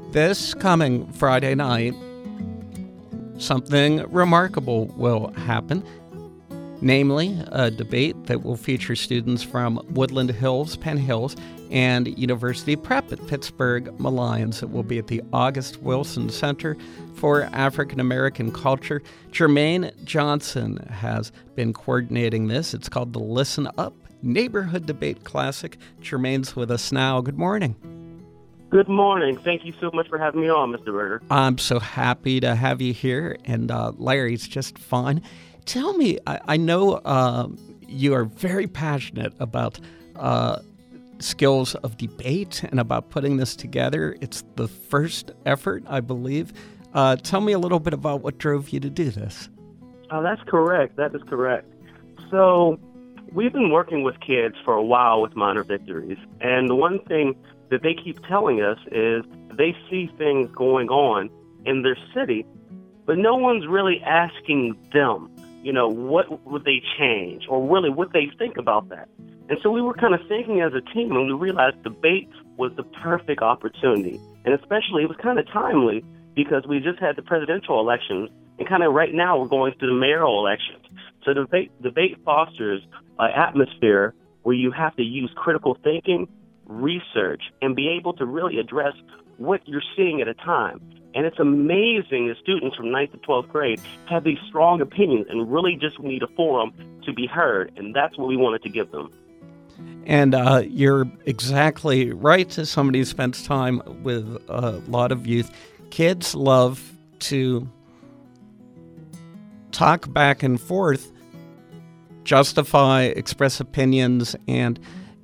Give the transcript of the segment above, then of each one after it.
This coming Friday night, something remarkable will happen, namely a debate that will feature students from Woodland Hills, Penn Hills, and University Prep at Pittsburgh Malines. It will be at the August Wilson Center for African American Culture. Jermaine Johnson has been coordinating this. It's called the Listen Up Neighborhood Debate Classic. Jermaine's with us now. Good morning. Good morning. Thank you so much for having me on, Mr. Berger. I'm so happy to have you here, and Larry's just fine. Tell me, I know you are very passionate about skills of debate and about putting this together. It's the first effort, I believe. Tell me a little bit about what drove you to do this. That's correct. That is correct. So we've been working with kids for a while with Minor Victories, and the one thing that they keep telling us is they see things going on in their city, but no one's really asking them, what would they change or really what they think about that. And so we were kind of thinking as a team, and we realized debate was the perfect opportunity. And especially it was kind of timely because we just had the presidential elections, and kind of right now we're going through the mayoral elections. So debate fosters an atmosphere where you have to use critical thinking, research, and be able to really address what you're seeing at a time. And it's amazing that students from 9th to 12th grade have these strong opinions and really just need a forum to be heard. And that's what we wanted to give them. And you're exactly right. As somebody who spends time with a lot of youth, kids love to talk back and forth, justify, express opinions, and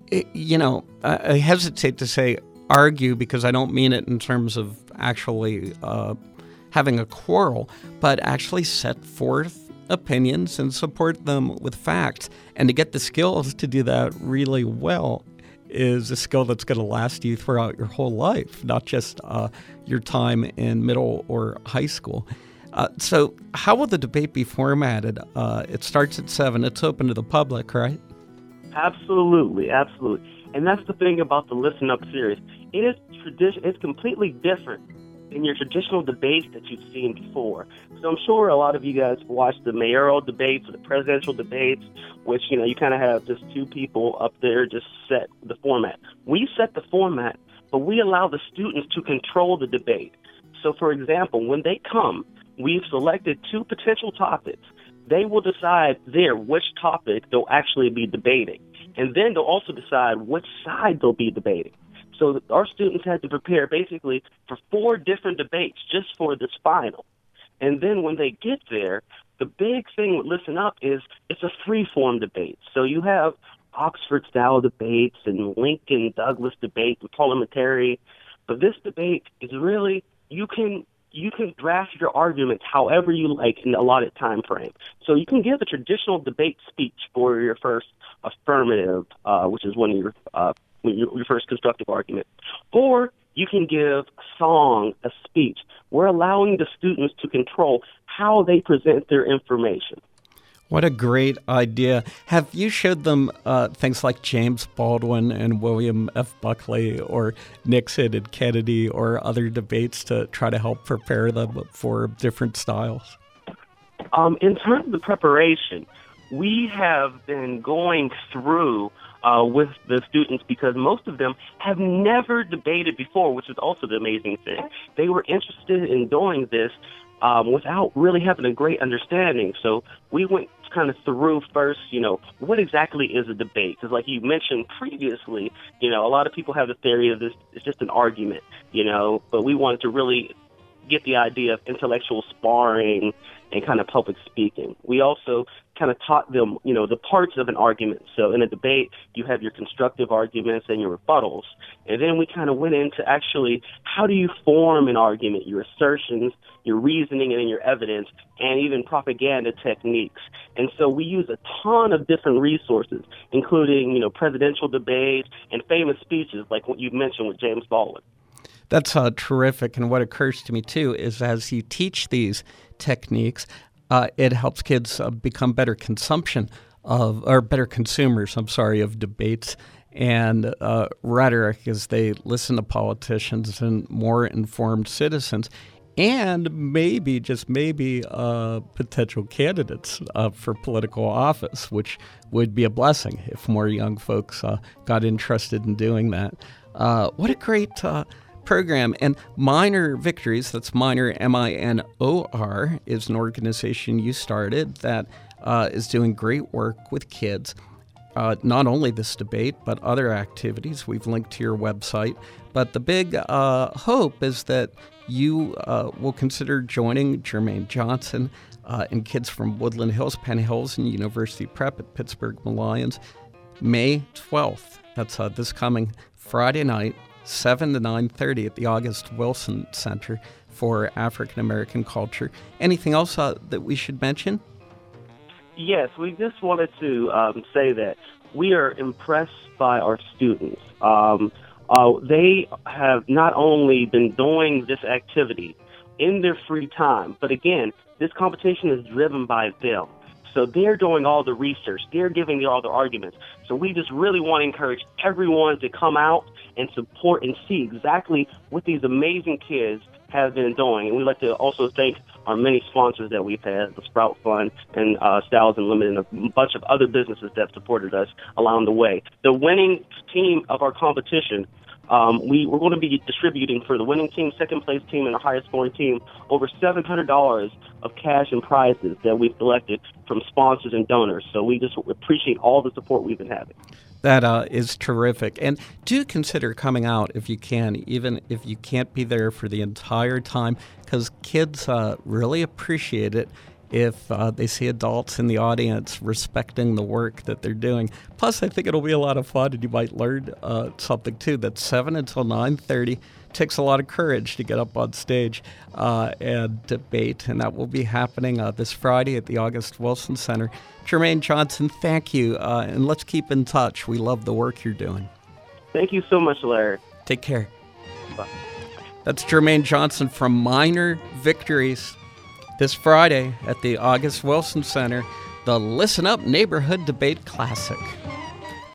I hesitate to say argue because I don't mean it in terms of actually having a quarrel, but actually set forth opinions and support them with facts. And to get the skills to do that really well is a skill that's going to last you throughout your whole life, not just your time in middle or high school. So how will the debate be formatted? It starts at 7. It's open to the public, right? Absolutely. And that's the thing about the Listen Up series. It's completely different than your traditional debates that you've seen before. So I'm sure a lot of you guys watched the mayoral debates or the presidential debates, which, you kind of have just two people up there just set the format. We set the format, but we allow the students to control the debate. So, for example, when they come, we've selected 2 potential topics. They will decide there which topic they'll actually be debating. And then they'll also decide which side they'll be debating. So our students had to prepare basically for 4 different debates just for this final. And then when they get there, the big thing with Listen Up is it's a free-form debate. So you have Oxford-style debates and Lincoln-Douglas debates and parliamentary. But this debate is really, you can draft your arguments however you like in the allotted time frame. So you can give a traditional debate speech for your first affirmative, which is when your first constructive argument. Or you can give a song, a speech. We're allowing the students to control how they present their information. What a great idea. Have you showed them things like James Baldwin and William F. Buckley or Nixon and Kennedy or other debates to try to help prepare them for different styles? In terms of the preparation, we have been going through with the students because most of them have never debated before, which is also the amazing thing. They were interested in doing this without really having a great understanding. So we went kind of through first, what exactly is a debate? Because like you mentioned previously, a lot of people have the theory of this, it's just an argument, but we wanted to really get the idea of intellectual sparring and kind of public speaking. We also kind of taught them, the parts of an argument. So in a debate, you have your constructive arguments and your rebuttals. And then we kind of went into actually how do you form an argument, your assertions, your reasoning, and then your evidence, and even propaganda techniques. And so we use a ton of different resources, including, presidential debates and famous speeches like what you mentioned with James Baldwin. That's terrific. And what occurs to me, too, is as you teach these techniques, it helps kids become better consumers, of debates. and rhetoric as they listen to politicians and more informed citizens, and maybe, just maybe, potential candidates for political office, which would be a blessing if more young folks got interested in doing that. What a great program. And Minor Victories, that's Minor, MINOR, is an organization you started that is doing great work with kids. Not only this debate, but other activities. We've linked to your website. But the big hope is that you will consider joining Jermaine Johnson and kids from Woodland Hills, Penn Hills, and University Prep at Pittsburgh Lions, May 12th. That's this coming Friday night, 7 to 9:30 at the August Wilson Center for African American Culture. Anything else that we should mention? Yes, we just wanted to say that we are impressed by our students. They have not only been doing this activity in their free time, but again, this competition is driven by them. So they're doing all the research. They're giving all the arguments. So we just really want to encourage everyone to come out and support and see exactly what these amazing kids have been doing. And we'd like to also thank our many sponsors that we've had, the Sprout Fund and Styles Unlimited, and a bunch of other businesses that supported us along the way. The winning team of our competition, we're going to be distributing for the winning team, second place team, and the highest scoring team over $700 of cash and prizes that we've collected from sponsors and donors. So we just appreciate all the support we've been having. That is terrific. And do consider coming out if you can, even if you can't be there for the entire time, because kids really appreciate it if they see adults in the audience respecting the work that they're doing. Plus, I think it'll be a lot of fun, and you might learn something, too. That's 7 until 9:30. Takes a lot of courage to get up on stage and debate, and that will be happening this Friday at the August Wilson Center. Jermaine Johnson, thank you, and let's keep in touch. We love the work you're doing. Thank you so much, Larry. Take care. Bye. That's Jermaine Johnson from Minor Victories. This Friday at the August Wilson Center, the Listen Up Neighborhood Debate Classic.